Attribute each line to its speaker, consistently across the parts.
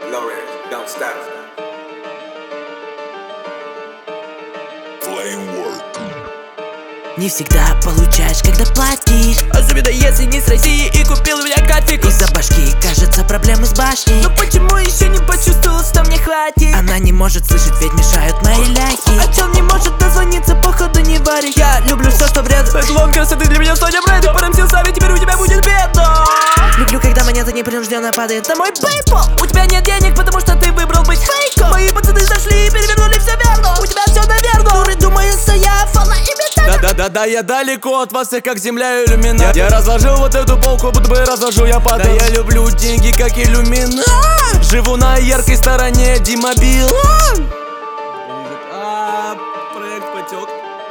Speaker 1: Lauren, don't stop.
Speaker 2: Не всегда получаешь, когда платишь,
Speaker 3: особенно если не с России и купил у меня кафик.
Speaker 2: из-за башки, кажется, проблемы с башней.
Speaker 3: Но почему еще не почувствовал, что мне хватит?
Speaker 2: Она не может слышать, ведь мешают мои ляхи.
Speaker 3: А чел не может дозвониться, походу не варит. Я люблю все, что вред. Салон красоты для меня Соня Брэд. Ты порамсил сами, теперь у тебя будет бедно.
Speaker 2: Люблю, когда монета непринужденно падает на мой
Speaker 3: PayPal. У тебя нет денег, потому что ты выбрал быть фейком. Мои пацаны зашли и перевернули все верно. У тебя все наверно.
Speaker 2: дуры думают, что я фала имитатор.
Speaker 4: Да, я далеко от вас всех, как земля иллюминат. Я разложил вот эту полку, будто бы разложу я потом. Да я люблю деньги, как иллюминат. Живу на яркой стороне Димобил. Проект потек.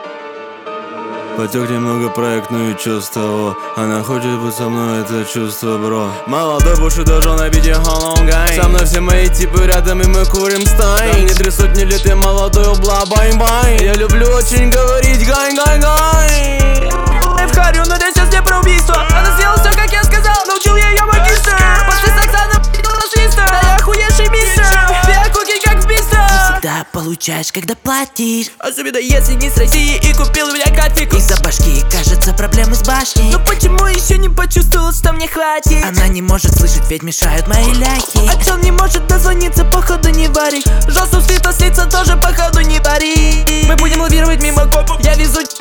Speaker 4: Потек немного проект, ну и чё с того? Она хочет быть со мной, это чувство, бро. Молодой бушидожо на виде холонгай. Со мной все мои типы рядом, и мы курим стайн. Да мне 3 сотни лет, и молодой бла бай-бай. Я люблю очень говорить гай-гай-гай.
Speaker 3: В Харю, но здесь сейчас не про убийство. Она сделала все, как я сказал. Научил я ее магистр. После секса она п***ла. Да я охуевший мистер. Я куки, как в бистро.
Speaker 2: Всегда получаешь, когда платишь,
Speaker 3: Особенно если не с России и купил у меня кафик.
Speaker 2: из-за башки, кажется, проблемы с башней.
Speaker 3: Но почему еще не почувствовал, что мне хватит?
Speaker 2: Она не может слышать, ведь мешают мои ляхи.
Speaker 3: А чел не может дозвониться, походу не варит. Жосту света слиться тоже походу не пари. Мы будем лавировать мимо копов. Я везу